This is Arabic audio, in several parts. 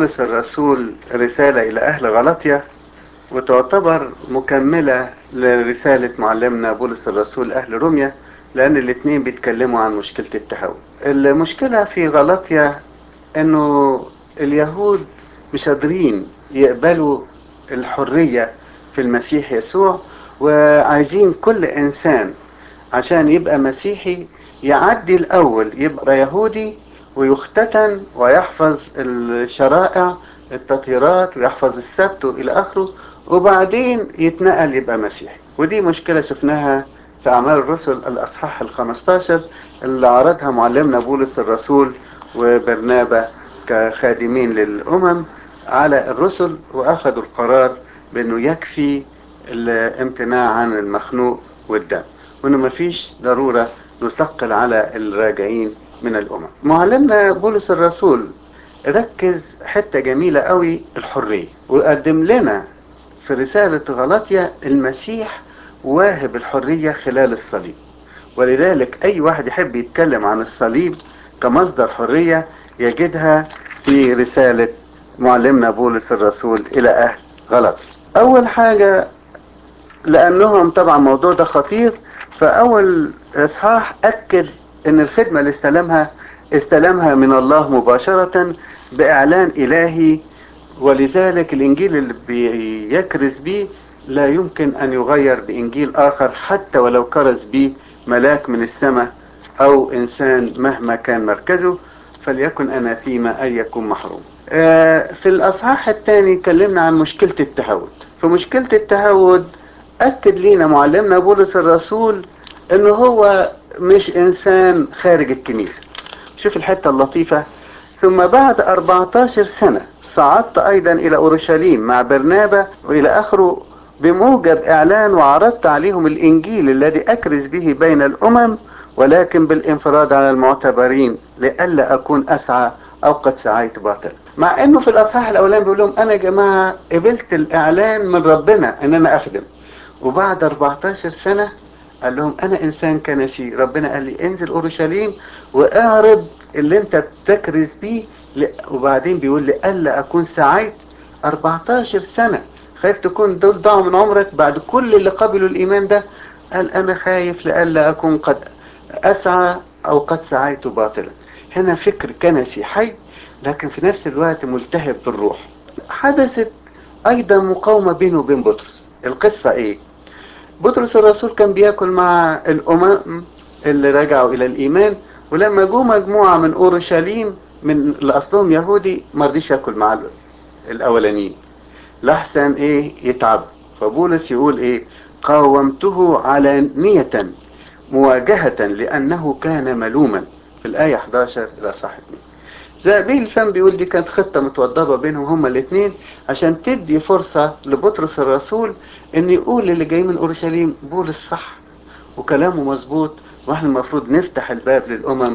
بولس الرسول رسالة إلى أهل غلطية، وتعتبر مكملة لرسالة معلمنا بولس الرسول أهل روميا، لأن الاتنين بيتكلموا عن مشكلة التهاون. المشكلة في غلطية إنه اليهود مش قادرين يقبلوا الحرية في المسيح يسوع، وعايزين كل إنسان عشان يبقى مسيحي يعدي الأول يبقى يهودي ويختتن ويحفظ الشرائع التطهيرات ويحفظ السبت إلى آخره، وبعدين يتنقل يبقى مسيحي. ودي مشكلة شفناها في أعمال الرسل الأصحاح ال15 اللي عرضها معلمنا بولس الرسول وبرنابا كخادمين للأمم على الرسل، وأخذوا القرار بأنه يكفي الامتناع عن المخنوق والدم، وانه مفيش ضرورة نثقل على الراجعين من الامم. معلمنا بولس الرسول ركز حتة جميلة قوي، الحرية، وقدم لنا في رسالة غلاطيا المسيح واهب الحرية خلال الصليب. ولذلك اي واحد يحب يتكلم عن الصليب كمصدر حرية يجدها في رسالة معلمنا بولس الرسول الى اهل غلاطيا. اول حاجة لانهم طبعا الموضوع ده خطير، فاول اصحاح اكد ان الخدمة اللي استلمها من الله مباشرة باعلان الهي، ولذلك الانجيل اللي بيكرز بيه لا يمكن ان يغير بانجيل اخر حتى ولو كرز بيه ملاك من السماء او انسان مهما كان مركزه، فليكن اناثيما ان يكون محروم. في الاصحاح الثاني اتكلمنا عن مشكلة التهود. في مشكلة التهود أكد لينا معلمنا بولس الرسول إنه هو مش إنسان خارج الكنيسة. شوف الحتة اللطيفة: ثم بعد 14 سنة صعدت أيضا إلى أورشليم مع برنابا وإلى آخره بموجب إعلان، وعرضت عليهم الإنجيل الذي أكرز به بين الأمم، ولكن بالانفراد على المعتبرين لئلا أكون أسعى أو قد سعيت باطلا. مع إنه في الأصحاح الأولاني بيقول لهم أنا يا جماعة قبلت الإعلان من ربنا إن أنا أخدم، وبعد 14 سنة قال لهم انا انسان كنسي، ربنا قال لي انزل اورشليم واعرض اللي انت بتكرز بيه، وبعدين بيقول لي الا اكون سعيت. 14 سنة خايف تكون دول ضاعوا من عمرك بعد كل اللي قبلوا الايمان ده؟ قال انا خايف لألا اكون قد اسعى او قد سعيت باطلا. هنا فكر كنسي حي لكن في نفس الوقت ملتهب بالروح. حدثت ايضا مقاومة بينه وبين بطرس. القصة ايه؟ بطرس الرسول كان بياكل مع الأمم اللي رجعوا إلى الإيمان، ولما جو مجموعة من أورشليم من اللي أصلهم يهودي مرضيش ياكل مع الأولانيين لحسن إيه يتعب. فبولس يقول إيه: قاومته علانية مواجهة لأنه كان ملوما، في الآية 11 إلى صح 2. زابيل الفم بيقول دي كانت خطة متوضبة بينهم هما الاثنين عشان تدي فرصة لبطرس الرسول ان يقول اللي جاي من اورشليم بولس صح وكلامه مظبوط، واحنا المفروض نفتح الباب للامم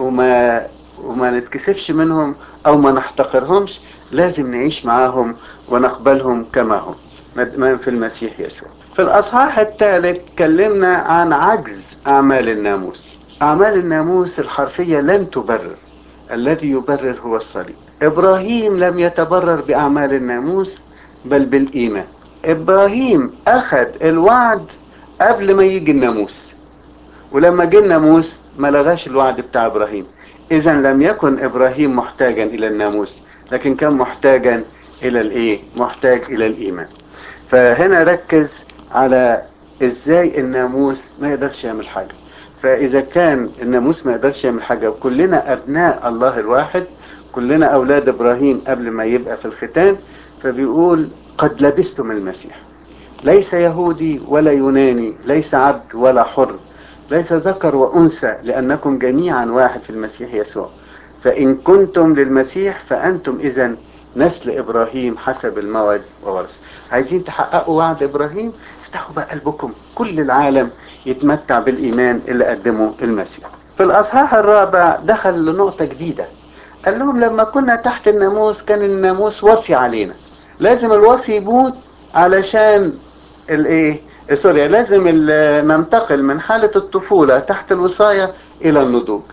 وما نتكسفش منهم او ما نحتقرهمش، لازم نعيش معاهم ونقبلهم كما هم مدمان في المسيح يسوع. في الاصحاح الثالث اتكلمنا عن عجز اعمال الناموس. اعمال الناموس الحرفية لن تبرر، الذي يبرر هو الصليب. ابراهيم لم يتبرر باعمال الناموس بل بالايمان. ابراهيم اخذ الوعد قبل ما يجي الناموس، ولما جه الناموس ما لغاش الوعد بتاع ابراهيم. اذا لم يكن ابراهيم محتاجا الى الناموس، لكن كان محتاجا الى الايه؟ محتاج الى الايمان. فهنا ركز على ازاي الناموس ما يقدرش يعمل حاجة. فاذا كان الناموس ما يقدرش يعمل حاجة وكلنا ابناء الله الواحد، كلنا اولاد ابراهيم قبل ما يبقى في الختان، فبيقول قد لبستم المسيح، ليس يهودي ولا يوناني، ليس عبد ولا حر، ليس ذكر وانثى، لانكم جميعا واحد في المسيح يسوع. فان كنتم للمسيح فانتم اذا نسل ابراهيم حسب الموعد وورث. عايزين تحققوا وعد ابراهيم؟ افتحوا بقى قلبكم، كل العالم يتمتع بالايمان اللي قدمه المسيح. في الاصحاح الرابع دخل لنقطة جديدة، قال لهم لما كنا تحت الناموس كان الناموس وصي علينا، لازم الوصي يموت علشان الايه؟ سوريا، لازم ننتقل من حالة الطفولة تحت الوصاية الى النضوج.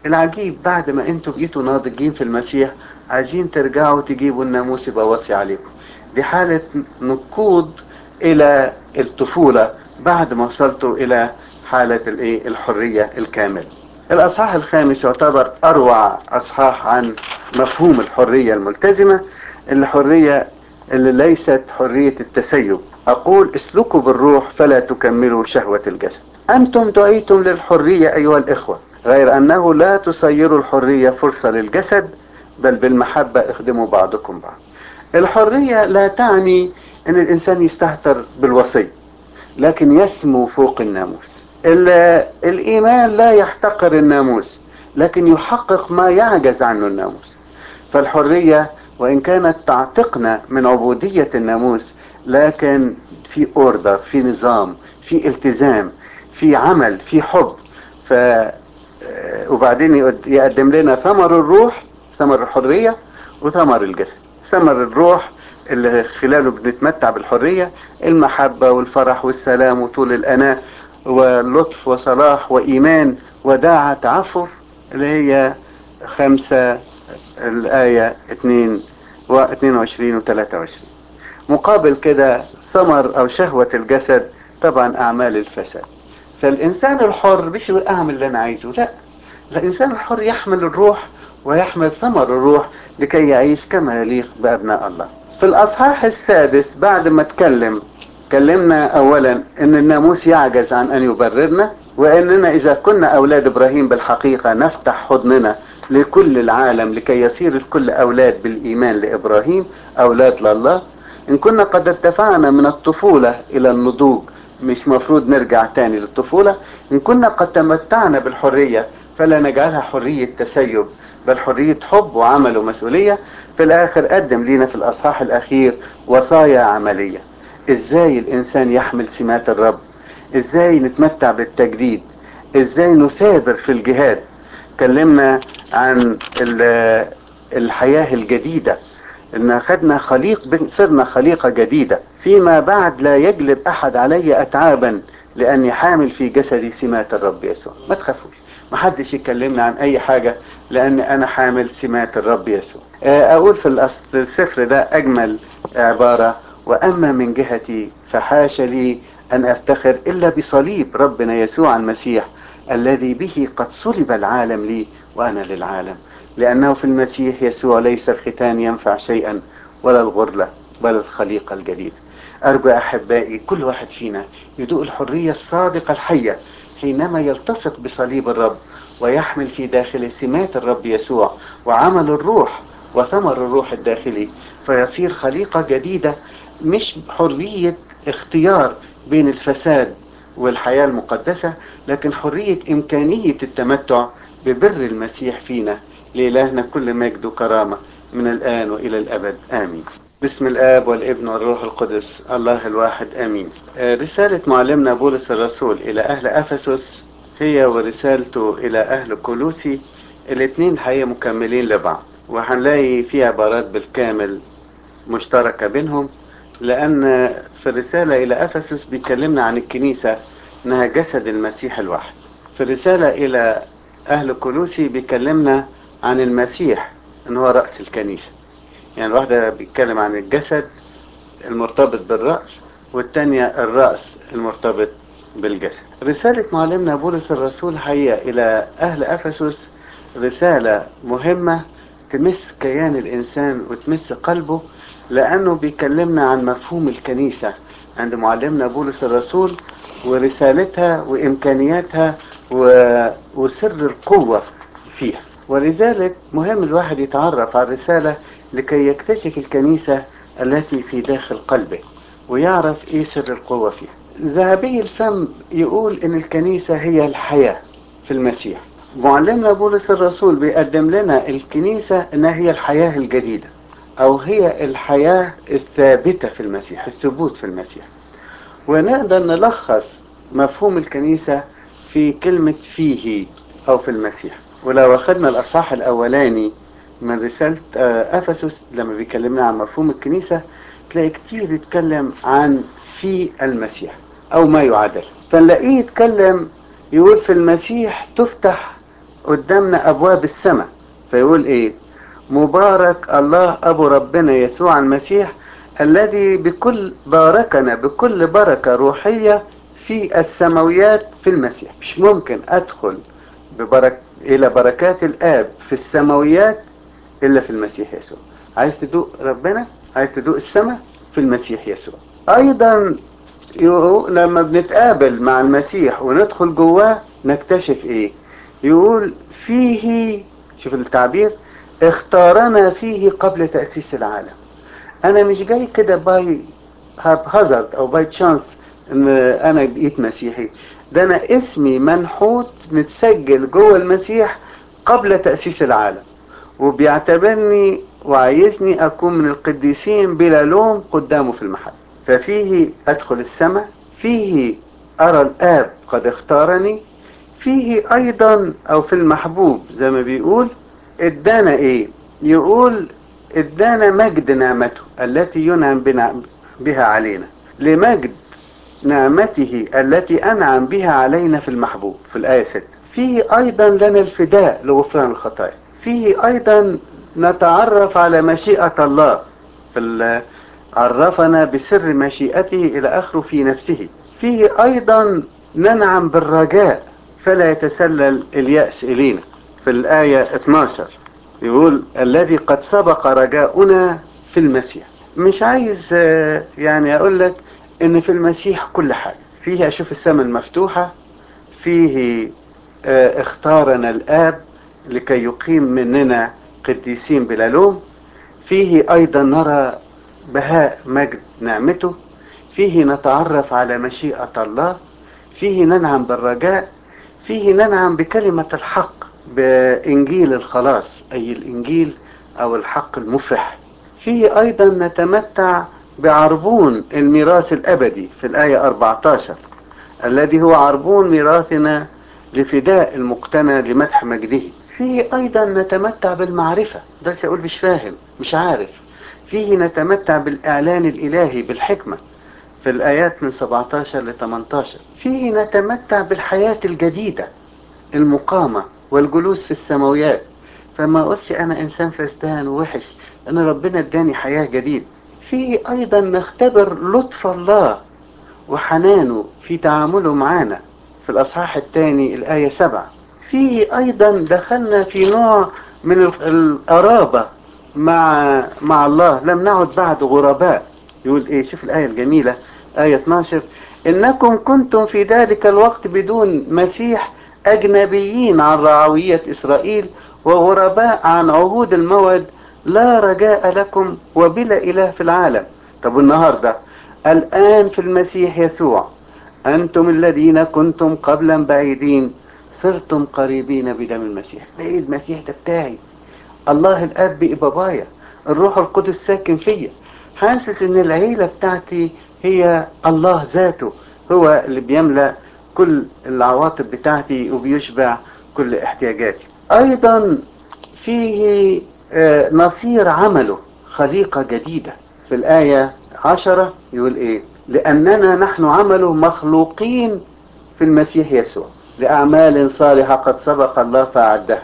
العجيب بعد ما انتوا بقيتوا ناضجين في المسيح عايزين ترجعوا تجيبوا الناموس يبقى وصي عليكم. دي حالة نقود الى الطفولة بعد ما وصلتوا الى حالة الحرية الكاملة. الاصحاح الخامس يعتبر اروع اصحاح عن مفهوم الحرية الملتزمة، الحرية اللي ليست حرية التسيب. اقول اسلكوا بالروح فلا تكملوا شهوة الجسد. انتم دعيتم للحرية ايها الاخوة، غير انه لا تصيروا الحرية فرصة للجسد، بل بالمحبة اخدموا بعضكم بعض. الحرية لا تعني ان الانسان يستهتر بالوصي، لكن يسمو فوق الناموس. الايمان لا يحتقر الناموس، لكن يحقق ما يعجز عنه الناموس. فالحرية وان كانت تعتقنا من عبودية الناموس، لكن في اوردر، في نظام، في التزام، في عمل، في حب. ف وبعدين يقدم لنا ثمر الروح، ثمر الحرية وثمر الجسد. ثمر الروح اللي خلاله بنتمتع بالحرية: المحبة والفرح والسلام وطول الأناة ولطف وصلاح وإيمان وداعة تعفف، اللي هي 5 الآية 22 و 23. مقابل كده ثمر أو شهوة الجسد طبعا أعمال الفساد. فالإنسان الحر مش يقول أعمل اللي أنا عايزه، لا، الإنسان الحر يحمل الروح ويحمل ثمر الروح لكي يعيش كما يليق بأبناء الله. في الأصحاح السادس بعد ما كلمنا أولا أن الناموس يعجز عن أن يبررنا، وأننا إذا كنا أولاد إبراهيم بالحقيقة نفتح حضننا لكل العالم لكي يصير الكل أولاد بالإيمان لإبراهيم، أولاد لله. إن كنا قد ارتفعنا من الطفولة إلى النضوج، مش مفروض نرجع تاني للطفولة. إن كنا قد تمتعنا بالحرية فلا نجعلها حرية تسيب، بل حرية حب وعمل ومسؤولية. في الآخر قدم لنا في الأصحاح الأخير وصايا عملية: إزاي الإنسان يحمل سمات الرب، إزاي نتمتع بالتجديد، إزاي نثابر في الجهاد. كلمنا عن الحياة الجديدة، ان خدنا صرنا خليقة جديدة. فيما بعد لا يجلب احد علي اتعابا لاني حامل في جسدي سمات الرب يسوع. ما تخافوش، ما حدش يكلمنا عن اي حاجة لان انا حامل سمات الرب يسوع. اقول في السفر ده اجمل عبارة: واما من جهتي فحاش لي ان افتخر الا بصليب ربنا يسوع المسيح، الذي به قد صلب العالم لي وانا للعالم. لأنه في المسيح يسوع ليس الختان ينفع شيئا ولا الغرلة، بل الخليقة الجديدة. أرجو أحبائي كل واحد فينا يدوق الحرية الصادقة الحية حينما يلتصق بصليب الرب ويحمل في داخله سمات الرب يسوع وعمل الروح وثمر الروح الداخلي، فيصير خليقة جديدة. مش حرية اختيار بين الفساد والحياة المقدسة، لكن حرية إمكانية التمتع ببر المسيح فينا. لإلهنا كل مجد وكرامة من الآن وإلى الأبد آمين. بسم الآب والابن والروح القدس الله الواحد آمين. رسالة معلمنا بولس الرسول إلى أهل أفسس هي ورسالته إلى أهل كولوسي الاثنين حقيقة مكملين لبعض، وهنلاقي في عبارات بالكامل مشتركة بينهم، لأن في الرسالة إلى أفسس بيكلمنا عن الكنيسة إنها جسد المسيح الواحد. في الرسالة إلى أهل كولوسي بيكلمنا عن المسيح إن هو رأس الكنيسة. يعني الواحدة بيتكلم عن الجسد المرتبط بالرأس، والتانية الرأس المرتبط بالجسد. رسالة معلمنا بولس الرسول حقيقة إلى أهل أفسس رسالة مهمة تمس كيان الإنسان وتمس قلبه، لأنه بيكلمنا عن مفهوم الكنيسة عند معلمنا بولس الرسول ورسالتها وإمكانياتها وسر القوة فيها. ولذلك مهم الواحد يتعرف على الرسالة لكي يكتشف الكنيسة التي في داخل قلبه ويعرف ايه سر القوة فيها. ذهبي الفم يقول ان الكنيسة هي الحياة في المسيح. معلمنا بولس الرسول بيقدم لنا الكنيسة انها هي الحياة الجديدة، او هي الحياة الثابتة في المسيح، الثبوت في المسيح. ونقدر نلخص مفهوم الكنيسة في كلمة فيه او في المسيح. ولو اخذنا الاصحاح الاولاني من رسالة افسس لما بيكلمنا عن مفهوم الكنيسة تلاقي كتير يتكلم عن في المسيح او ما يعادل. فنلاقيه يتكلم يقول في المسيح تفتح قدامنا أبواب السماء. فيقول إيه؟ مبارك الله أبو ربنا يسوع المسيح الذي باركنا بكل بركة روحية في السماويات في المسيح. مش ممكن أدخل إلى بركات الآب في السماويات إلا في المسيح يسوع. عايز تدوق ربنا، عايز تدوق السماء، في المسيح يسوع. أيضا لما بنتقابل مع المسيح وندخل جواه نكتشف إيه؟ يقول فيه، شوف التعبير، اختارنا فيه قبل تأسيس العالم. أنا مش جاي كده باي هازارد أو باي تشانس إن أنا بقيت مسيحي. ده أنا اسمي منحوت متسجل جوه المسيح قبل تأسيس العالم، وبيعتبرني وعايزني أكون من القديسين بلا لوم قدامه في المحل. ففيه أدخل السماء، فيه أرى الآب قد اختارني، فيه أيضا أو في المحبوب زي ما بيقول ادانا إيه؟ يقول ادانا مجد نعمته التي ينعم بها علينا، لمجد نعمته التي أنعم بها علينا في المحبوب في الآية 6. فيه أيضا لنا الفداء لغفران الخطايا. فيه أيضا نتعرف على مشيئة الله، عرفنا بسر مشيئته إلى آخره في نفسه. فيه أيضا ننعم بالرجاء فلا يتسلل اليأس إلينا في الآية 12. يقول الذي قد سبق رجاؤنا في المسيح. مش عايز يعني أقول لك إن في المسيح كل حاجة فيه. أشوف السماء المفتوحة، فيه اختارنا الآب لكي يقيم مننا قديسين بلا لوم. فيه أيضا نرى بهاء مجد نعمته، فيه نتعرف على مشيئة الله، فيه ننعم بالرجاء، فيه ننعم بكلمة الحق بإنجيل الخلاص أي الإنجيل أو الحق المفرح. فيه أيضا نتمتع بعربون الميراث الأبدي في الآية 14 الذي هو عربون ميراثنا لفداء المقتنى لمدح مجده. فيه أيضا نتمتع بالمعرفة، ده سيقول مش فاهم مش عارف. فيه نتمتع بالإعلان الإلهي بالحكمة في الآيات من 17 ل 18. فيه نتمتع بالحياة الجديدة المقامة والجلوس في السماويات. فما أقولش أنا إنسان فسدان ووحش، أنا ربنا اداني حياة جديدة. فيه أيضا نختبر لطف الله وحنانه في تعامله معنا في الأصحاح الثاني الآية 7. فيه أيضا دخلنا في نوع من القرابة مع الله، لم نعد بعد غرباء. يقول إيه؟ شوف الآية الجميلة آية 12: إنكم كنتم في ذلك الوقت بدون مسيح أجنبيين عن رعوية إسرائيل وغرباء عن عهود الموعد، لا رجاء لكم وبلا إله في العالم. طب النهاردة الآن في المسيح يسوع أنتم الذين كنتم قبلا بعيدين صرتم قريبين بدم المسيح. ايه المسيح ده بتاعي، الله الاب بقى بابايا، الروح القدس ساكن فيا، حاسس ان العيلة بتاعتي هي الله ذاته، هو اللي بيملأ كل العواطف بتاعتي وبيشبع كل احتياجاتي. ايضا فيه نصير عمله خليقة جديدة في الآية 10. يقول ايه؟ لأننا نحن عمله مخلوقين في المسيح يسوع لأعمال صالحة قد سبق الله فأعدها.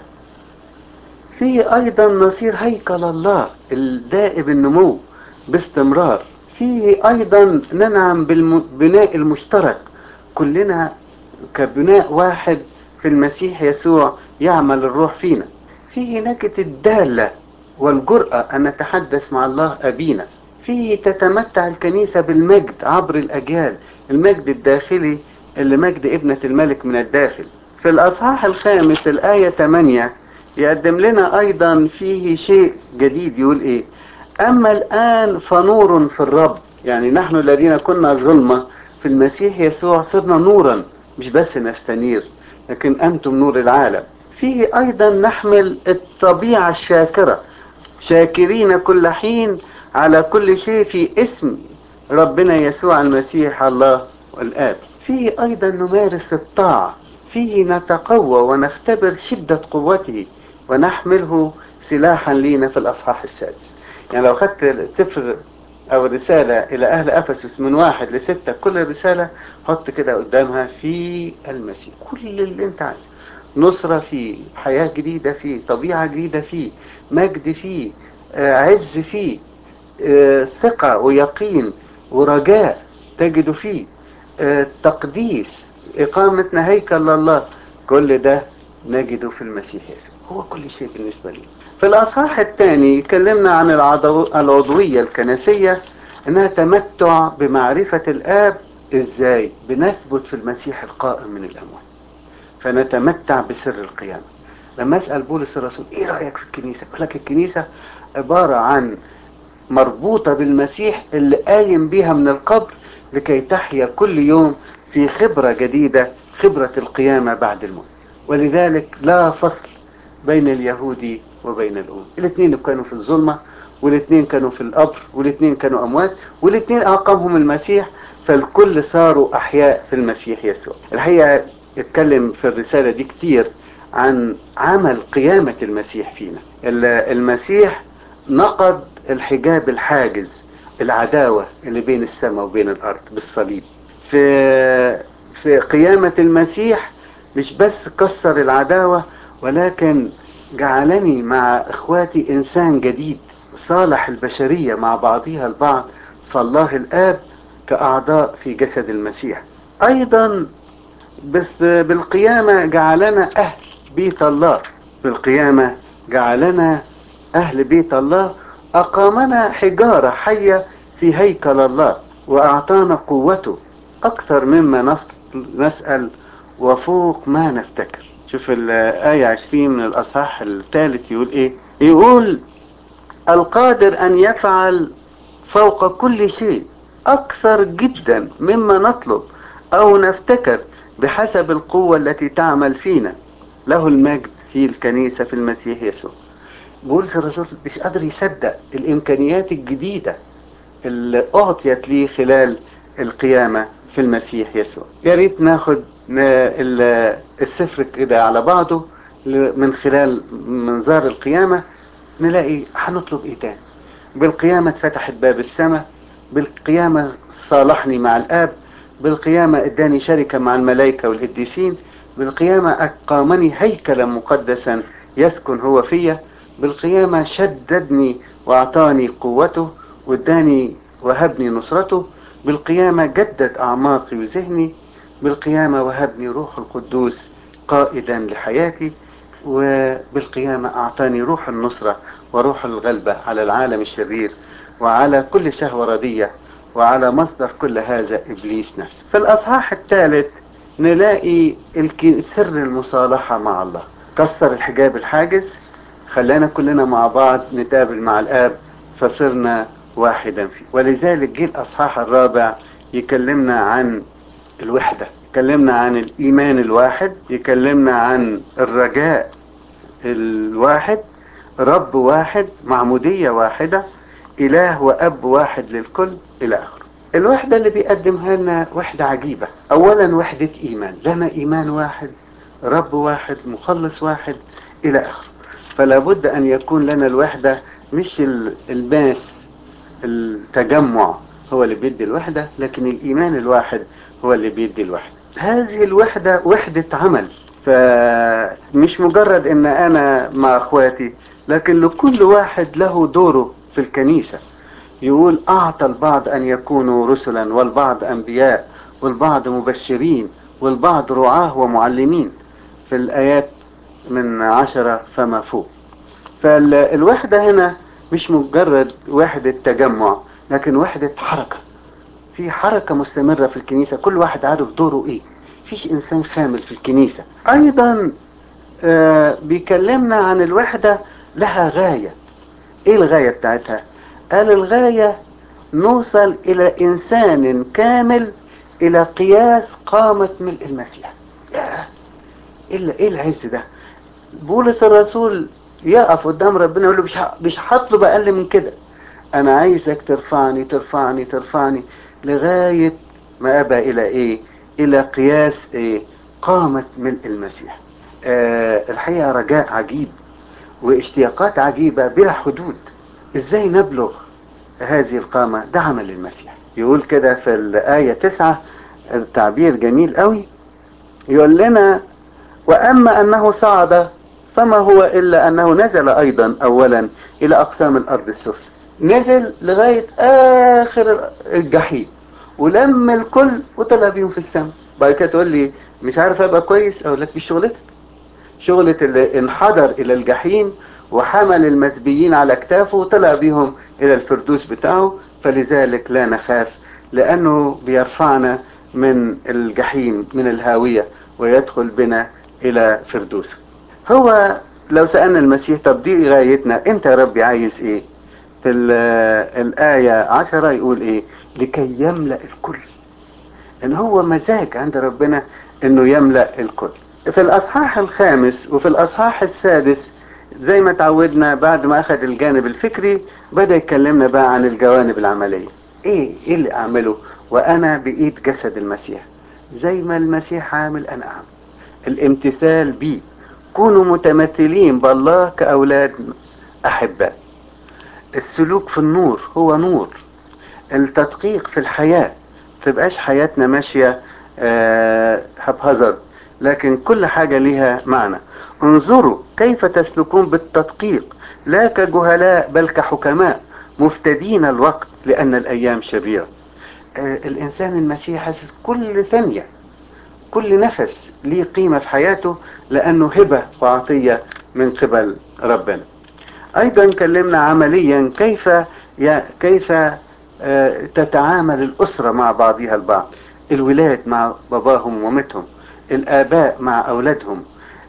فيه أيضا نصير هيكل الله الدائب النمو باستمرار. فيه أيضا ننعم بالبناء المشترك، كلنا كبناء واحد في المسيح يسوع يعمل الروح فينا. فيه نجد الدالة والجرأة أن نتحدث مع الله أبينا. فيه تتمتع الكنيسة بالمجد عبر الأجيال، المجد الداخلي اللي مجد ابنة الملك من الداخل. في الأصحاح الخامس الآية 8 يقدم لنا أيضا فيه شيء جديد. يقول إيه؟ أما الآن فنور في الرب. يعني نحن الذين كنا ظلمة في المسيح يسوع صرنا نورا، مش بس نستنير لكن أنتم نور العالم. فيه أيضا نحمل الطبيعة الشاكرة، شاكرين كل حين على كل شيء في اسم ربنا يسوع المسيح الله والآب. فيه أيضا نمارس الطاعة، فيه نتقوى ونختبر شدة قوته ونحمله سلاحا لينا في الأصحاح السادس. يعني لو خدت سفر أو رسالة إلى أهل أفسس من 1 ل6، كل رسالة حط كده قدامها في المسيح كل اللي أنت عايزه، نصرة فيه، حياة جديدة فيه، طبيعة جديدة فيه، مجد فيه، عز فيه، ثقة ويقين ورجاء تجد فيه، تقديس، إقامة هيكل لله. كل ده نجده في المسيح يسوع، هو كل شيء بالنسبة لي. في الأصحاح الثاني يكلمنا عن العضوية الكنسية، إنها تمتع بمعرفة الآب. إزاي؟ بنثبت في المسيح القائم من الأموات، فنتمتع بسر القيامة. لما أسأل بولس الرسول إيه رأيك في الكنيسة؟ يقول لك الكنيسة عبارة عن مربوطة بالمسيح اللي قايم بيها من القبر لكي تحيا كل يوم في خبرة جديدة، خبرة القيامة بعد الموت. ولذلك لا فصل بين اليهودي وبين الأمم، الاثنين كانوا في الظلمة، والاثنين كانوا في القبر، والاثنين كانوا أموات، والاثنين أقامهم المسيح، فالكل صاروا أحياء في المسيح يسوع. الحقيقة اتكلم في الرسالة دي كتير عن عمل قيامة المسيح فينا. المسيح نقض الحجاب الحاجز، العداوة اللي بين السماء وبين الأرض بالصليب. في قيامة المسيح مش بس كسر العداوة، ولكن جعلني مع إخواتي إنسان جديد، صالح البشرية مع بعضها البعض، فالله الآب كأعضاء في جسد المسيح. أيضا بس بالقيامة جعلنا أهل بيت الله، بالقيامة جعلنا أهل بيت الله، أقامنا حجارة حية في هيكل الله، وأعطانا قوته أكثر مما نسأل وفوق ما نفتكر. شوف الآية 20 من الأصحاح الثالث يقول إيه؟ يقول القادر أن يفعل فوق كل شيء أكثر جدا مما نطلب أو نفتكر بحسب القوة التي تعمل فينا. له المجد في الكنيسة في المسيح يسوع. بولس الرسول مش قادر يصدق الإمكانيات الجديدة اللي أعطيت ليه خلال القيامة في المسيح يسوع. يا ريت ناخد السفر كده على بعضه من خلال منظار القيامة، نلاقي هنطلب ايه تاني. بالقيامة اتفتحت باب السماء، بالقيامة صالحني مع الآب، بالقيامة اداني شركة مع الملائكة والقديسين، بالقيامة أقامني هيكلا مقدسا يسكن هو فيا، بالقيامة شددني وأعطاني قوته واداني وهبني نصرته، بالقيامة جدد أعماقي وذهني، بالقيامة وهبني روح القدوس قائدا لحياتي، وبالقيامة أعطاني روح النصرة وروح الغلبة على العالم الشرير وعلى كل شهوة ردية وعلى مصدر كل هذا إبليس نفسه. في الأصحاح الثالث نلاقي سر المصالحة مع الله، كسر الحجاب الحاجز، خلانا كلنا مع بعض نتقابل مع الآب، فصرنا واحدا فيه. ولذلك جه الأصحاح الرابع يكلمنا عن الوحدة، يكلمنا عن الإيمان الواحد، يكلمنا عن الرجاء الواحد، رب واحد، معمودية واحدة، إله وأب واحد للكل، إلى آخره. الوحدة اللي بيقدمها لنا وحدة عجيبة. أولا وحدة إيمان، لنا إيمان واحد، رب واحد، مخلص واحد، إلى آخره. فلا بد أن يكون لنا الوحدة، مش الماس التجمع هو اللي بيدي الوحدة، لكن الإيمان الواحد هو اللي بيدي الوحدة. هذه الوحدة وحدة عمل، فمش مجرد ان انا مع اخواتي، لكن لكل واحد له دوره في الكنيسة. يقول اعطى البعض ان يكونوا رسلا، والبعض انبياء، والبعض مبشرين، والبعض رعاة ومعلمين، في الايات من 10 فما فوق. فالوحدة هنا مش مجرد وحدة تجمع، لكن وحدة حركة، في حركة مستمرة في الكنيسة، كل واحد عارف دوره ايه، فيش انسان خامل في الكنيسة. ايضا بيكلمنا عن الوحدة لها غاية. ايه الغاية بتاعتها؟ قال الغاية نوصل الى انسان كامل الى قياس قامة ملء المسيح. ياه، ايه العز ده. بولس الرسول يقف قدام ربنا يقول له مش هطلب اقل من كده، انا عايزك ترفعني ترفعني ترفعني لغاية ما ابى الى ايه؟ الى قياس ايه؟ قامة ملء المسيح. الحقيقة رجاء عجيب واشتياقات عجيبة بلا حدود. ازاي نبلغ هذه القامة؟ ده عمل المسيح. يقول كده في الآية 9 التعبير جميل قوي، يقول لنا وأما أنه صعد فما هو إلا أنه نزل أيضا أولا إلى أقسام الأرض السفلى. نزل لغاية آخر الجحيم ولم الكل وطلع بيهم في السماء. بعد كده تقول لي مش عارف أبقى كويس، أقول لك دي شغلتك. شغلة اللي انحدر إلى الجحيم وحمل المسبيين على أكتافه وطلع بيهم إلى الفردوس بتاعه، فلذلك لا نخاف، لأنه بيرفعنا من الجحيم من الهاوية ويدخل بنا إلى فردوسه. هو لو سألنا المسيح طب دي غايتنا، أنت يا ربي عايز إيه؟ في الآية 10 يقول إيه؟ لكي يملأ الكل. إن هو مزاج عند ربنا إنه يملأ الكل. في الأصحاح الخامس وفي الأصحاح السادس زي ما تعودنا بعد ما أخذ الجانب الفكري بدأ يكلمنا بقى عن الجوانب العملية. إيه اللي أعمله وأنا بإيد جسد المسيح؟ زي ما المسيح عامل أنا أعمل. الامتثال بيه، كونوا متمثلين بالله كأولاد أحباء. السلوك في النور، هو نور. التدقيق في الحياة، تبقاش حياتنا ماشية haphazard، لكن كل حاجة لها معنى. انظروا كيف تسلكون بالتدقيق لا كجهلاء بل كحكماء مفتدين الوقت لأن الأيام شريرة. الإنسان المسيحي حاسس كل ثانية كل نفس ليه قيمة في حياته لأنه هبة وعطية من قبل ربنا. أيضا كلمنا عمليا كيف تتعامل الأسرة مع بعضها البعض. الولاد مع باباهم ومامتهم، الآباء مع أولادهم،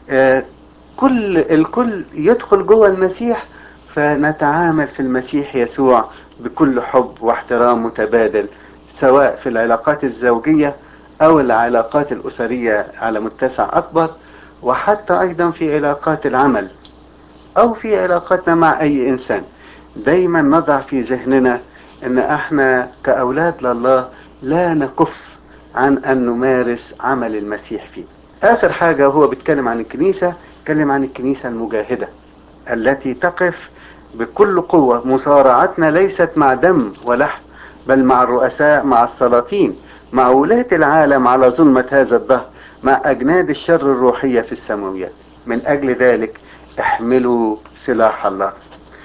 الكل يدخل جوه المسيح، فنتعامل في المسيح يسوع بكل حب واحترام متبادل، سواء في العلاقات الزوجية أو العلاقات الأسرية على متسع أكبر، وحتى أيضا في علاقات العمل أو في علاقتنا مع أي إنسان. دايما نضع في ذهننا أن احنا كأولاد لله لا نكف عن أن نمارس عمل المسيح فيه. آخر حاجة هو بيتكلم عن الكنيسة، بيتكلم عن الكنيسة المجاهدة التي تقف بكل قوة. مصارعتنا ليست مع دم ولحم، بل مع الرؤساء، مع السلاطين، مع ولاة العالم على ظلمة هذا الدهر، مع أجناد الشر الروحية في السماويات. من أجل ذلك احملوا سلاح الله.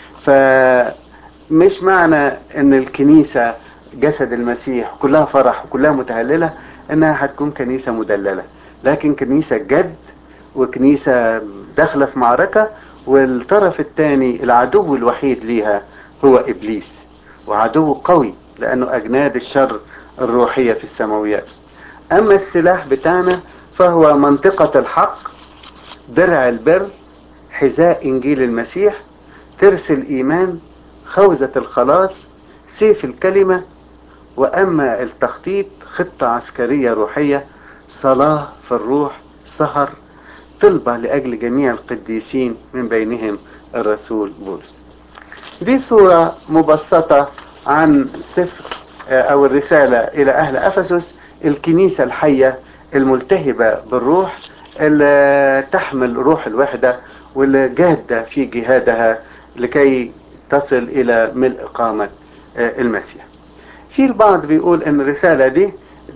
فمش معنى ان الكنيسة جسد المسيح كلها فرح وكلها متهللة انها هتكون كنيسة مدللة، لكن كنيسة جد وكنيسة داخلة في معركة، والطرف الثاني العدو الوحيد ليها هو ابليس، وعدو قوي لانه اجناد الشر الروحية في السماويات. اما السلاح بتاعنا فهو منطقة الحق، درع البر، حذاء انجيل المسيح، ترس الايمان، خوذة الخلاص، سيف الكلمة. واما التخطيط خطة عسكرية روحية، صلاة في الروح، سهر، طلبة لاجل جميع القديسين من بينهم الرسول بولس. دي صورة مبسطة عن سفر او الرسالة الى اهل افسس، الكنيسة الحية الملتهبة بالروح اللي تحمل روح الوحدة واللي جادة في جهادها لكي تصل الى ملء قامة المسيح. في البعض بيقول ان الرسالة دي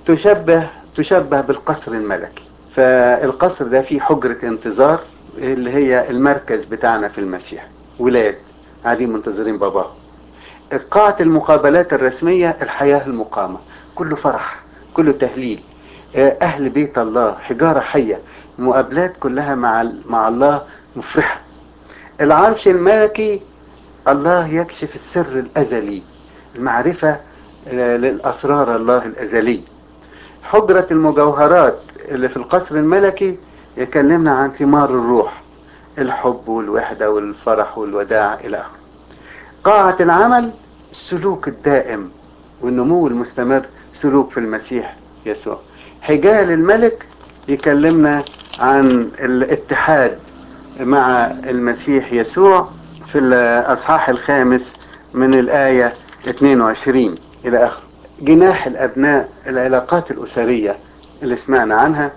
تشبه بالقصر الملكي. فالقصر ده فيه حجرة انتظار اللي هي المركز بتاعنا في المسيح، ولاد قاعدين منتظرين باباهم. قاعة المقابلات الرسمية الحياة المقامة، كله فرح، كله تهليل، أهل بيت الله حجارة حية، مقابلات كلها مع الله مفرحة. العرش الملكي، الله يكشف السر الأزلي، المعرفة للأسرار الله الأزلي. حجرة المجوهرات اللي في القصر الملكي يكلمنا عن ثمار الروح، الحب والوحدة والفرح والوداع إلى آخره. قاعة العمل السلوك الدائم والنمو المستمر، سلوك في المسيح يسوع. حجال الملك يكلمنا عن الاتحاد مع المسيح يسوع في الأصحاح الخامس من الآية 22 إلى آخره. جناح الأبناء العلاقات الأسرية اللي سمعنا عنها.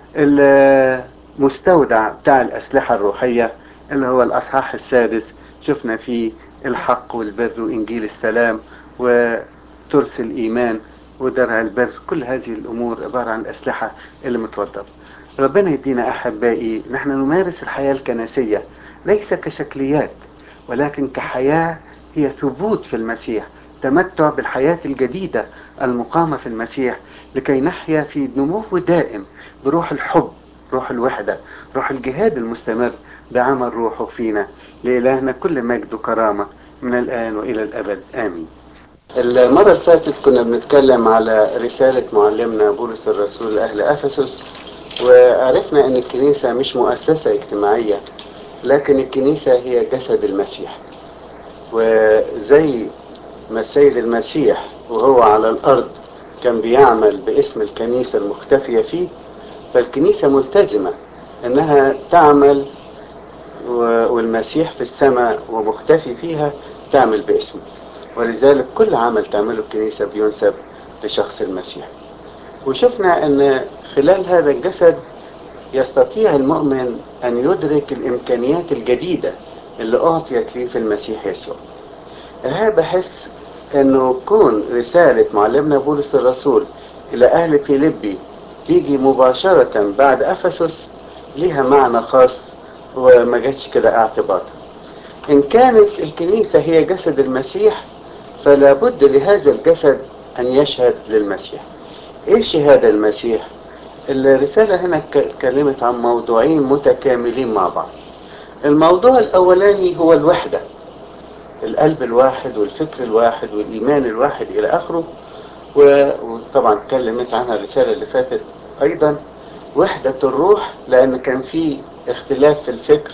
المستودع بتاع الأسلحة الروحية اللي هو الأصحاح السادس، شفنا فيه الحق والبر وإنجيل السلام وترس الإيمان ودرع البر. كل هذه الأمور عبارة عن الأسلحة اللي متوضبة. ربنا يدينا أحبائي نحن نمارس الحياة الكنسية ليس كشكليات، ولكن كحياة هي ثبوت في المسيح، تمتع بالحياة الجديدة المقامة في المسيح، لكي نحيا في نمو دائم بروح الحب، روح الوحدة، روح الجهاد المستمر بعمل روحه فينا. لإلهنا كل مجد وكرامة من الآن وإلى الأبد، آمين. المرة اللي فاتت كنا بنتكلم على رسالة معلمنا بولس الرسول لأهل أفسس، وعرفنا أن الكنيسة مش مؤسسة اجتماعية، لكن الكنيسة هي جسد المسيح. وزي ما السيد المسيح وهو على الأرض كان بيعمل باسم الكنيسة المختفية فيه، فالكنيسة ملتزمة أنها تعمل والمسيح في السماء ومختفي فيها تعمل باسمه، ولذلك كل عمل تعمله الكنيسة بينسب لشخص المسيح. وشفنا أن خلال هذا الجسد يستطيع المؤمن أن يدرك الإمكانيات الجديدة اللي أعطيت ليه في المسيح يسوع. أنا بحس أنه كون رسالة معلمنا بولس الرسول إلى أهل فيليبي تيجي مباشرة بعد أفسس لها معنى خاص، وما جاتش كده اعتباطا. إن كانت الكنيسة هي جسد المسيح، فلا بد لهذا الجسد أن يشهد للمسيح. إيه شهادة المسيح؟ الرسالة هنا اتكلمت عن موضوعين متكاملين مع بعض. الموضوع الأولاني هو الوحدة، القلب الواحد والفكر الواحد والإيمان الواحد إلى آخره. وطبعا اتكلمت عنها الرسالة اللي فاتت أيضا. وحدة الروح، لأن كان في اختلاف في الفكر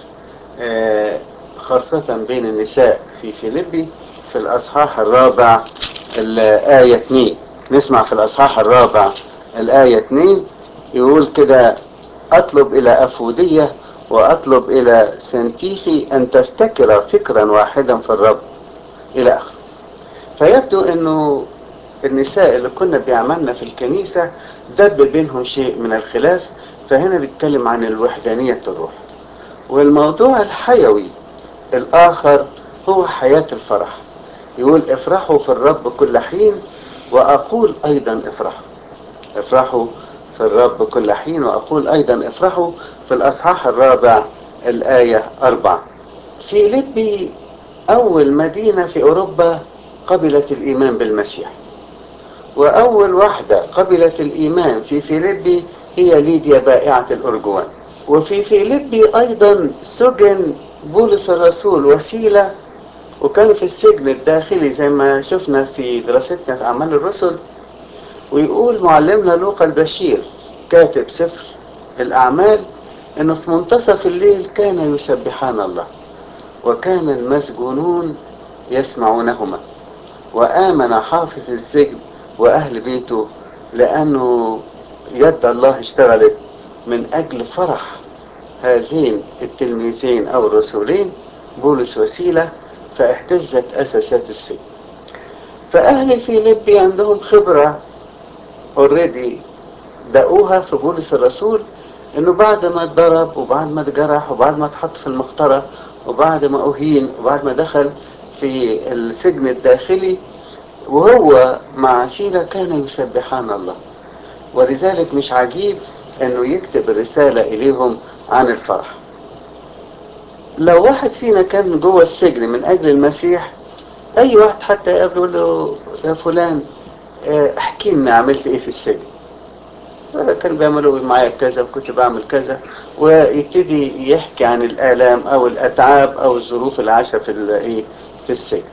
خاصة بين النساء في فيليبي. في الأصحاح الرابع الآية 2 نسمع في الأصحاح الرابع الآية 2 يقول كده: أطلب إلى أفودية وأطلب إلى سنتيخي أن تفتكر فكرا واحدا في الرب إلى آخره. فيبدو أنه النساء اللي كنا بيعملنا في الكنيسة دب بينهم شيء من الخلاف، فهنا بيتكلم عن الوحدانية الروح. والموضوع الحيوي الآخر هو حياة الفرح. يقول: افرحوا في الرب كل حين وأقول أيضا افرحوا. افرحوا في الرب كل حين وأقول أيضا افرحوا، في الأصحاح الرابع الآية 4. فيليبي أول مدينة في أوروبا قبلت الإيمان بالمسيح، وأول واحدة قبلت الإيمان في فيليبي هي ليديا بائعة الأرجوان. وفي فيليبي أيضا سجن بولس الرسول وسيلة، وكان في السجن الداخلي زي ما شفنا في دراستنا في أعمال الرسل. ويقول معلمنا لوقا البشير كاتب سفر الأعمال أنه في منتصف الليل كان يسبحان الله، وكان المسجونون يسمعونهما، وآمن حافظ السجن وأهل بيته، لأنه يد الله اشتغلت من أجل فرح هذين التلميذين أو الرسولين بولس وسيلة، فاهتزت أساسات السجن. فأهل فيليبي عندهم خبرة اوريدي دقوها في بولس الرسول، انه بعد ما اتضرب وبعد ما اتجرح وبعد ما اتحط في المخطرة وبعد ما اهين وبعد ما دخل في السجن الداخلي وهو مع سيلة كان يسبحان الله. ولذلك مش عجيب انه يكتب الرسالة اليهم عن الفرح. لو واحد فينا كان جوه السجن من اجل المسيح، اي واحد حتى يقول له: يا فلان احكي لنا عملت ايه في السجن. كان بيعملوا معايا كذا وكنت بعمل كذا، ويبتدي يحكي عن الآلام او الاتعاب او الظروف اللي عاشها في السجن.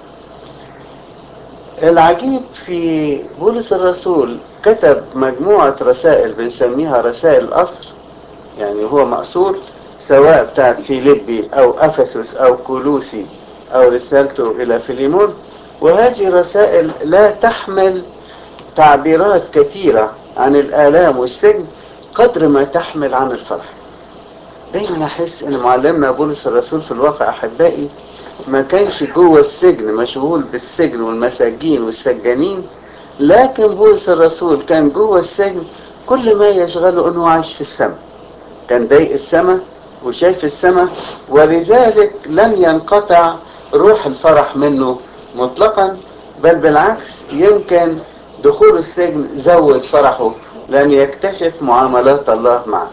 العجيب في بولس الرسول كتب مجموعة رسائل بنسميها رسائل الأسر، يعني هو مأسور، سواء بتاعت فيليبي أو أفسس أو كولوسي أو رسالته إلى فيليمون. وهذه الرسائل لا تحمل تعبيرات كثيرة عن الآلام والسجن قدر ما تحمل عن الفرح. دايما أحس أن معلمنا بولس الرسول في الواقع أحبائي ما كانش جوه السجن مشغول بالسجن والمساجين والسجانين، لكن بولس الرسول كان جوه السجن كل ما يشغله أنه عايش في السماء، كان ضايق السماء وشايف السماء، ولذلك لم ينقطع روح الفرح منه مطلقا، بل بالعكس يمكن دخول السجن زود فرحه لأن يكتشف معاملات الله معه.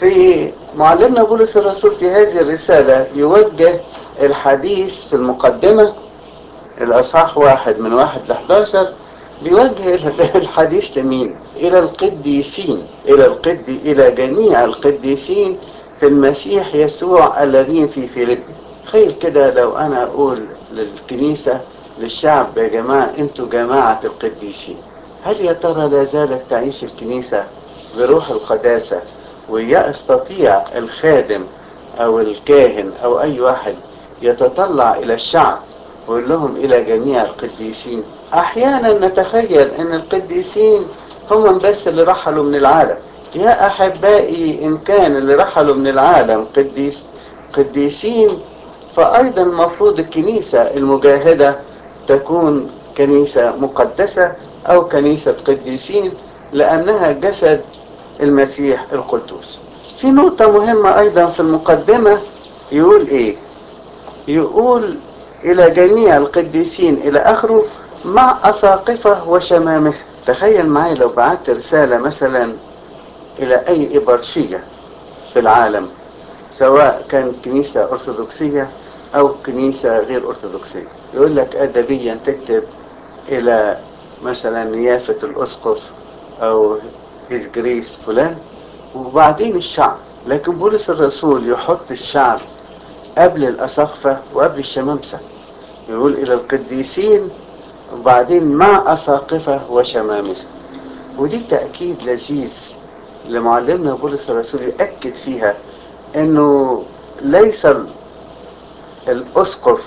في معلمنا بولس الرسول في هذه الرسالة يوجه الحديث في المقدمة، الأصحاح 1 من 1 ل 11، بيوجه الحديث لمين؟ إلى القديسين، إلى جميع القديسين في المسيح يسوع الذين في فيليبي. تخيل كده لو أنا أقول للكنيسة، للشعب، يا جماعة أنتوا جماعة القديسين، هل يا ترى لا زالت تعيش الكنيسة بروح القداسة، ويستطيع الخادم أو الكاهن أو أي واحد يتطلع إلى الشعب ويقول لهم إلى جميع القديسين؟ أحيانا نتخيل أن القديسين هم بس اللي رحلوا من العالم. يا أحبائي، إن كان اللي رحلوا من العالم قديسين، فأيضا المفروض الكنيسة المجاهدة تكون كنيسة مقدسة أو كنيسة قديسين، لأنها جسد المسيح القدوس. في نقطة مهمة أيضا في المقدمة، يقول إيه؟ يقول إلى جميع القديسين إلى آخره مع أساقفة وشمامسة. تخيل معي لو بعت رسالة مثلا إلى أي إبرشية في العالم، سواء كانت كنيسة أرثوذكسية أو كنيسة غير أرثوذكسية، يقول لك أدبيا تكتب إلى مثلا نيافة الأسقف أو هيز جريس فلان، وبعدين الشعب. لكن بولس الرسول يحط الشعب قبل الأساقفة وقبل الشمامسة، يقول إلى القديسين وبعدين مع أساقفة وشمامسة. ودي تأكيد لذيذ لمعلمنا بولس الرسول، يأكد فيها انه ليس الاسقف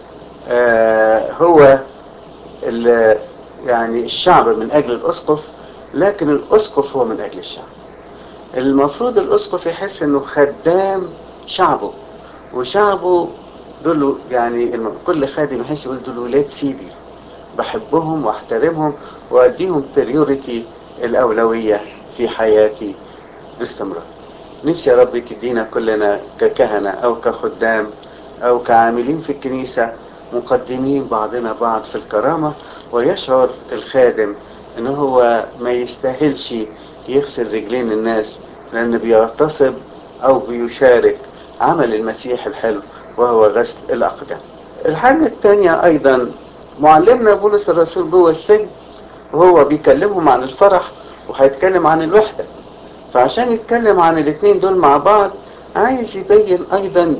هو يعني الشعب من اجل الاسقف، لكن الاسقف هو من اجل الشعب. المفروض الاسقف يحس انه خدام شعبه، وشعبه دول يعني كل خادم يحس يقول دول ولاد سيدي، بحبهم واحترمهم واديهم بريوريتي، الاولوية في حياتي باستمرار. نفسي يا رب تدينا كلنا ككهنة أو كخدام أو كعاملين في الكنيسة مقدمين بعضنا بعض في الكرامة، ويشعر الخادم إن هو ما يستاهلش يغسل رجلين الناس، لأنه بيغتصب أو بيشارك عمل المسيح الحلو وهو غسل الأقدام. الحاجة الثانية أيضا، معلمنا بولس الرسول جوه السجن وهو بيكلمهم عن الفرح وهيتكلم عن الوحدة، فعشان يتكلم عن الاثنين دول مع بعض عايز يبين ايضا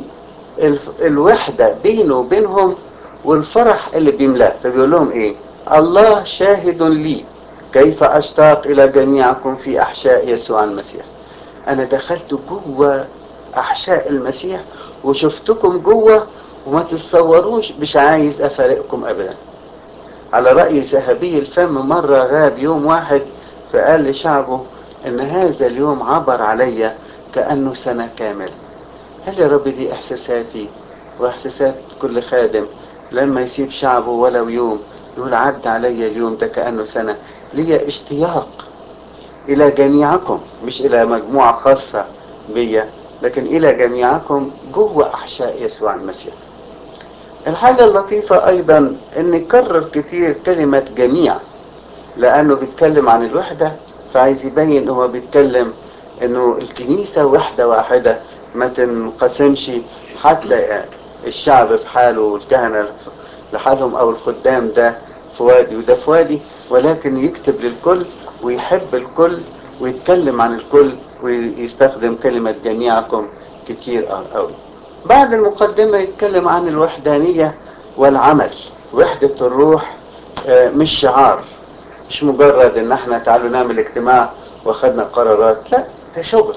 الوحدة بينه وبينهم والفرح اللي بيملاه. فبيقول لهم ايه؟ الله شاهد لي كيف اشتاق الى جميعكم في احشاء يسوع المسيح. انا دخلت جوه احشاء المسيح وشفتكم جوه، وما تتصوروش مش عايز افارقكم ابدا. على رأي ذهبي الفم مرة غاب يوم واحد فقال لشعبه ان هذا اليوم عبر علي كأنه سنة كاملة. هل يا رب دي احساساتي واحساسات كل خادم لما يسيب شعبه ولو يوم يقول عد علي اليوم ده كأنه سنة؟ لي اشتياق الى جميعكم، مش الى مجموعة خاصة بيا، لكن الى جميعكم جوه احشاء يسوع المسيح. الحاجة اللطيفة ايضا ان يكرر كتير كلمة جميع، لانه بيتكلم عن الوحدة، فعايز يبين هو بيتكلم انه الكنيسة وحدة واحدة ما تنقسمش، حتى الشعب في حاله والكهنة لحالهم او الخدام ده في وادي وده في وادي، ولكن يكتب للكل ويحب الكل ويتكلم عن الكل ويستخدم كلمة جميعكم كتير قوي. بعد المقدمة يتكلم عن الوحدانية والعمل. وحدة الروح مش شعار، مش مجرد ان احنا تعالوا نعمل اجتماع واخدنا قرارات، لا، ده شغل.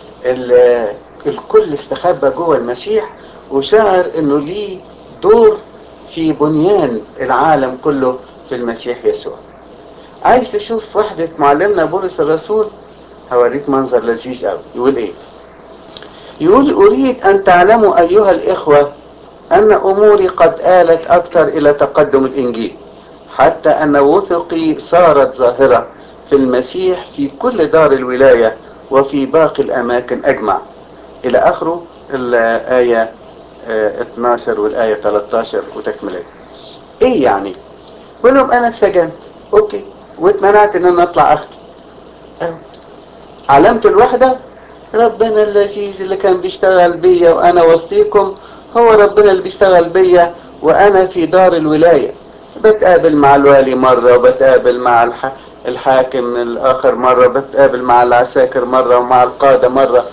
الكل استخبى جوه المسيح وشعر انه ليه دور في بنيان العالم كله في المسيح يسوع. عايز تشوف وحدة معلمنا بولس الرسول؟ هوريك منظر لذيذ قوي. يقول ايه؟ يقول اريد ان تعلموا ايها الاخوة ان اموري قد آلت اكثر الى تقدم الانجيل، حتى ان وثقي صارت ظاهرة في المسيح في كل دار الولاية وفي باقي الاماكن اجمع، الى اخره الآية 12 والآية 13 وتكملات. ايه يعني؟ بقول لهم انا اتسجنت، اوكي، واتمنعت ان انا اطلع اخدم. علامة الوحدة ربنا اللذيذ اللي كان بيشتغل بيا وانا وسطيكم هو ربنا اللي بيشتغل بيا وانا في دار الولاية. بتقابل مع الوالي مرة، وبتقابل مع الحاكم الاخر مرة، بتقابل مع العساكر مرة، ومع القادة مرة،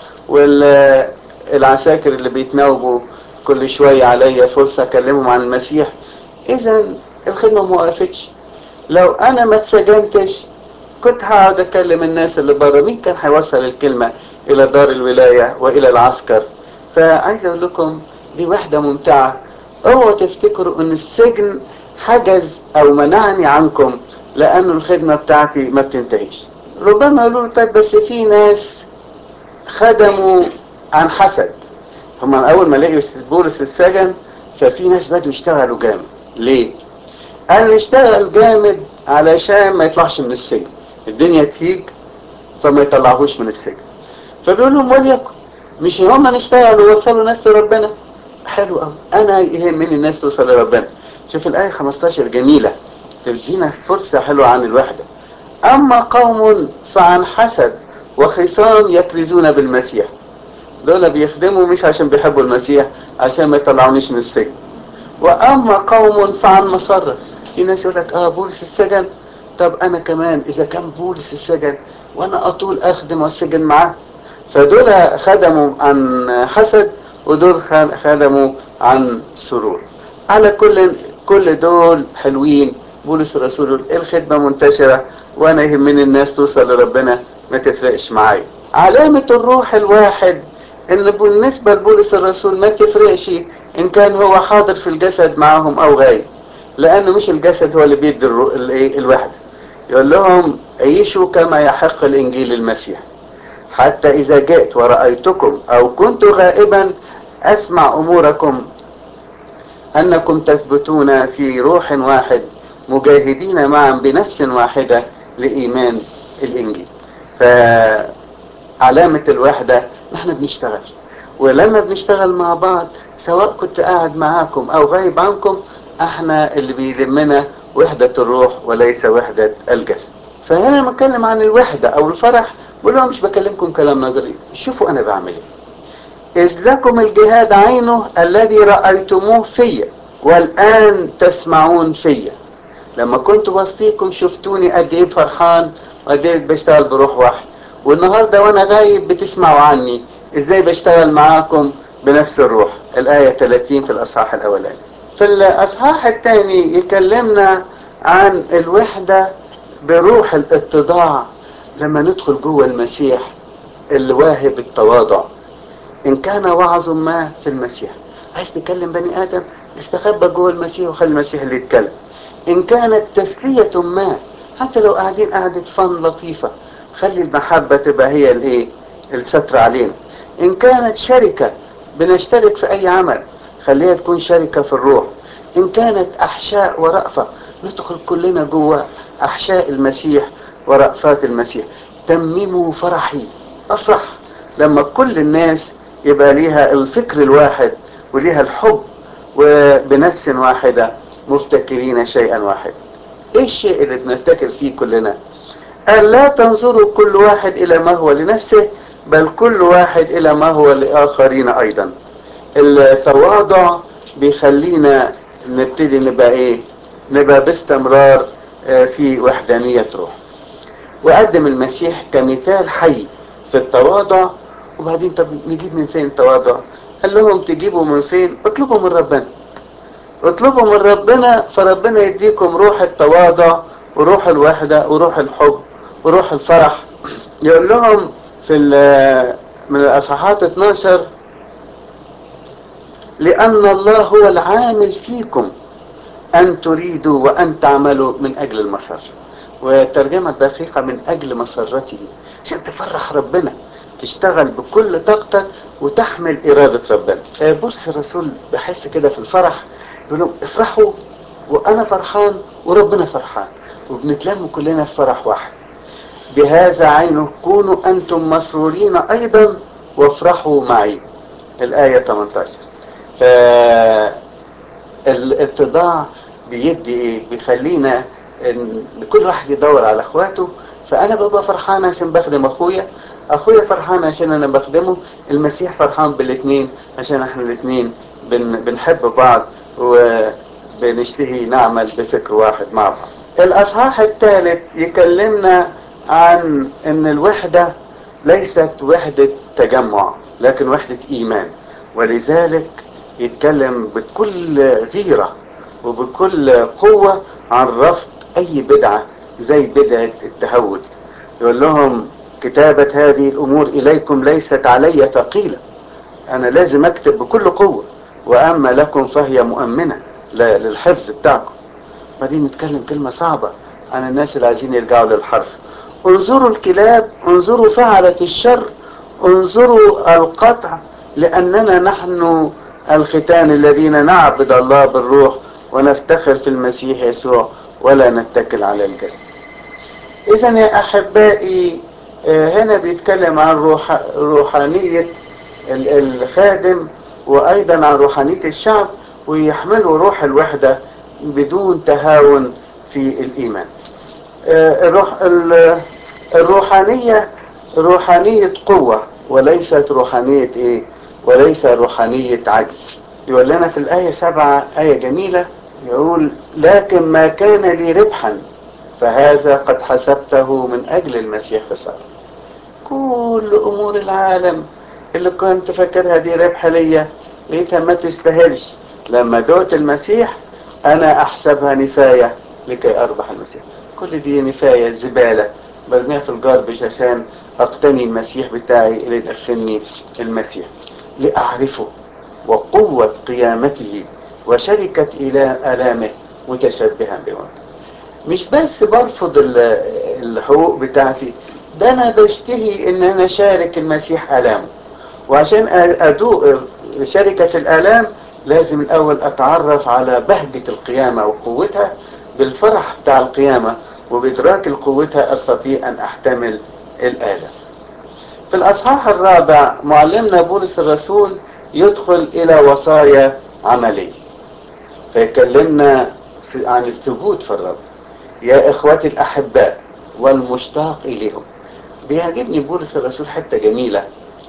والعساكر اللي بيتناوبوا كل شوية عليا فرصة اكلمهم عن المسيح. اذا الخدمة ما وقفتش. لو انا ما اتسجنتش كنت هقعد اكلم الناس اللي بره. مين كان هيوصل الكلمة الى دار الولاية والى العسكر؟ فعايز اقول لكم دي وحدة ممتعة. اوعوا تفتكروا ان السجن حجز او منعني عنكم، لان الخدمة بتاعتي ما بتنتهيش. ربما يقولوا طيب بس في ناس خدموا عن حسد. هم اول ما لقوا بولس السجن ففي ناس بدوا يشتغلوا جامد. ليه؟ قال يشتغل جامد علشان ما يطلعش من السجن، الدنيا تهيج فما يطلعهوش من السجن. فبيقول لهم وليكن مش هم نشتغل ووصلوا ناس لربنا. حلو قوي، انا يهمني الناس توصل لربنا. شوف الايه 15 جميله، تدينا فرصه حلوه عن الوحده. اما قوم فعن حسد وخصام يكرزون بالمسيح. دول بيخدموا مش عشان بيحبوا المسيح، عشان ما يطلعونيش من السجن. واما قوم فعن مسرة. في ناس يقول لك بولس السجن، طب انا كمان اذا كان بولس السجن وانا اطول اخدم والسجن معاه. فدول خدموا عن حسد، ودول خدموا عن سرور. على كل دول حلوين. بولس الرسول الخدمة منتشرة، وانا يهمني الناس توصل لربنا، ما تفرقش معايا. علامة الروح الواحد ان بالنسبة لبولس الرسول ما تفرقش ان كان هو حاضر في الجسد معهم او غايب، لانه مش الجسد هو اللي بيدي الوحدة. يقول لهم عيشوا كما يحق الانجيل المسيح، حتى اذا جئت ورأيتكم او كنت غائبا اسمع اموركم انكم تثبتون في روح واحد مجاهدين معا بنفس واحدة لايمان الانجيل. فعلامة الوحدة نحن بنشتغل، ولما بنشتغل مع بعض سواء كنت قاعد معاكم او غايب عنكم، احنا اللي بيلمنا وحدة الروح وليس وحدة الجسد. فهنا لما اتكلم عن الوحدة او الفرح بقول لهم مش بكلمكم كلام نظري، شوفوا انا بعمل ايه. اذ لكم الجهاد عينه الذي رأيتموه فيا والان تسمعون فيا. لما كنت وسطيكم شفتوني قد ايه فرحان وقد ايه بشتغل بروح واحد، والنهارده وانا غايب بتسمعوا عني ازاي بشتغل معاكم بنفس الروح. الآية 30 في الأصحاح الأولاني. في الأصحاح الثاني يكلمنا عن الوحدة بروح الاتضاع لما ندخل جوه المسيح اللي واهب التواضع. إن كان وعظ ما في المسيح، عايز تكلم بني آدم استخبى جوه المسيح وخلي المسيح اللي يتكلم. إن كانت تسلية ما، حتى لو قاعدين قعدة فن لطيفة، خلي المحبة تبقى هي الإيه؟ الستر علينا. إن كانت شركة بنشترك في أي عمل، خليها تكون شركة في الروح. إن كانت أحشاء ورأفة، ندخل كلنا جوه أحشاء المسيح ورأفات المسيح. تمموا فرحي، أفرح لما كل الناس يبقى ليها الفكر الواحد وليها الحب وبنفس واحدة مفتكرين شيئا واحد. ايه الشيء اللي بنفتكر فيه كلنا؟ قال لا تنظروا كل واحد الى ما هو لنفسه، بل كل واحد الى ما هو لآخرين ايضا. التواضع بيخلينا نبتدي نبقى ايه؟ نبقى باستمرار في وحدانية روح. وقدم المسيح كمثال حي في التواضع. وبعدين طب نجيب من فين التواضع؟ قال لهم تجيبوا من فين؟ اطلبوا من ربنا. اطلبوا من ربنا فربنا يديكم روح التواضع وروح الوحدة وروح الحب وروح الفرح. يقول لهم في من الأصحاحات 12 لأن الله هو العامل فيكم أن تريدوا وأن تعملوا من أجل المسار. وترجمة دقيقة من أجل مسرته، عشان تفرح ربنا، تشتغل بكل طاقتك وتحمل إرادة ربنا. بولس الرسول بحس كده في الفرح، يقول لهم افرحوا وأنا فرحان وربنا فرحان، وبنتلم كلنا في فرح واحد. بهذا عينه كونوا أنتم مسرورين أيضا وافرحوا معي. الآية 18. الاتضاع بيدي ايه؟ بيخلينا ان كل واحد يدور على اخواته فانا ببقى فرحان عشان بخدم اخويا، اخويا فرحان عشان انا بخدمه، المسيح فرحان بالاتنين عشان احنا الاتنين بنحب بعض وبنشتهي نعمل بفكر واحد مع بعض. الاصحاح الثالث يكلمنا عن ان الوحدة ليست وحدة تجمع لكن وحدة ايمان، ولذلك يتكلم بكل غيرة وبكل قوة عن رفض اي بدعة زي بدعة التهود. يقول لهم كتابة هذه الامور اليكم ليست علي ثقيلة، انا لازم اكتب بكل قوة، واما لكم فهي مؤمنة للحفظ بتاعكم. بعدين نتكلم كلمة صعبة عن الناس اللي عايزين يرجعوا للحرف. انظروا الكلاب، انظروا فعلة الشر، انظروا القطع، لاننا نحن الختان الذين نعبد الله بالروح ونفتخر في المسيح يسوع ولا نتكل على الجسد. اذا يا احبائي هنا بيتكلم عن روحانية الخادم، وايضا عن روحانية الشعب، ويحملوا روح الوحدة بدون تهاون في الايمان. الروحانية روحانية قوة وليست روحانية ايه، وليس روحانية عجز. يقول لنا في الآية 7 آية جميلة، يقول لكن ما كان لي ربحا فهذا قد حسبته من أجل المسيح خسارة. كل أمور العالم اللي كنت فاكرها دي ربح ليا لقيتها ما تستاهلش، لما دوت المسيح أنا أحسبها نفاية لكي أربح المسيح. كل دي نفاية زبالة برميها في الجاربج عشان أقتني المسيح بتاعي اللي يدخلني المسيح، لأعرفه وقوة قيامته وشركة آلامه متشبها بموته. مش بس برفض الحقوق بتاعتي، ده انا بشتهي ان انا شارك المسيح الامه، وعشان ادوق شركة الالام لازم الاول اتعرف على بهجة القيامة وقوتها بالفرح بتاع القيامة، وبادراك قوتها استطيع ان احتمل الالم. في الاصحاح الرابع معلمنا بولس الرسول يدخل الى وصايا عملية، فيكلمنا عن الثبوت في الرب. يا اخواتي الاحباء والمشتاق اليهم. بيعجبني بولس الرسول حتة جميلة،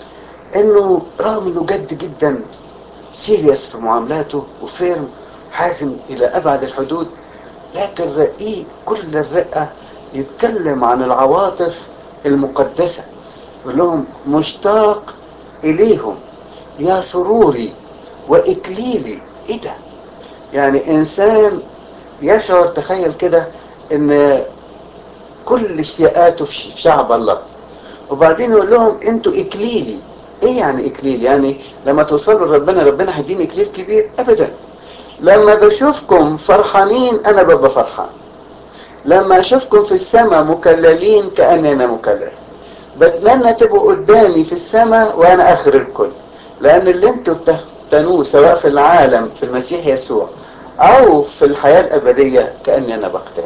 انه رغم انه جد جدا سيريس في معاملاته وفيرم حازم الى ابعد الحدود، لكن رقيق كل الرقة، يتكلم عن العواطف المقدسة. يقول لهم مشتاق اليهم يا سروري واكليلي. ايه ده؟ يعني انسان يشعر، تخيل كده ان كل اشتياقاته في شعب الله، وبعدين يقول لهم انتوا اكليلي. ايه يعني اكليل؟ يعني لما توصلوا لربنا ربنا هيديني اكليل كبير؟ ابدا. لما بشوفكم فرحانين انا ببقى فرحان، لما اشوفكم في السماء مكللين كأني انا مكلل. بتمنى تبقوا قدامي في السماء وانا اخر الكل، لان اللي انتوا بتختنوه سواء في العالم في المسيح يسوع او في الحياة الابدية كأني انا بقتني.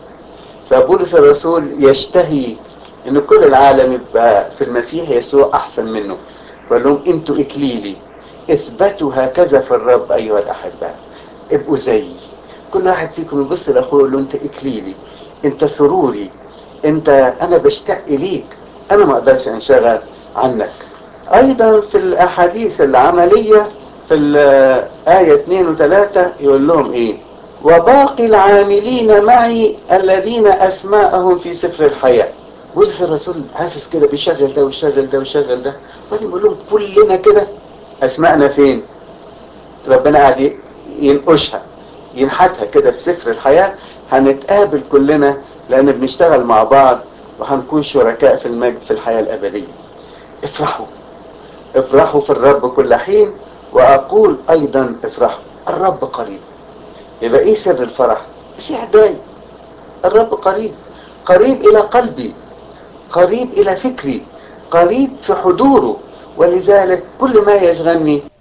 فبولس الرسول يشتهي ان كل العالم يبقى في المسيح يسوع احسن منه، فقال لهم انتوا اكليلي، اثبتوا هكذا في الرب ايها الاحباء. ابقوا زيي. كل واحد فيكم يبص لاخوه يقول له انت اكليلي، انت سروري، انا بشتاق اليك، انا ما اقدرش انشغل عنك. ايضا في الاحاديث العملية في الآية 2 و3 يقول لهم ايه، وباقي العاملين معي الذين اسماءهم في سفر الحياة. بولس الرسول حاسس كده بيشغل ده ويشغل ده ويشغل ده، وبعدين بيقول لهم كلنا كده اسماءنا فين؟ ربنا قاعد ينقشها ينحتها كده في سفر الحياة، هنتقابل كلنا لان بنشتغل مع بعض وهنكون شركاء في المجد في الحياة الابدية. افرحوا، افرحوا في الرب كل حين، واقول ايضا افرحوا، الرب قريب. يبقى ايه سر الفرح؟ مسيح جاي، الرب قريب، قريب الى قلبي، قريب الى فكري، قريب في حضوره، ولذلك كل ما يشغلني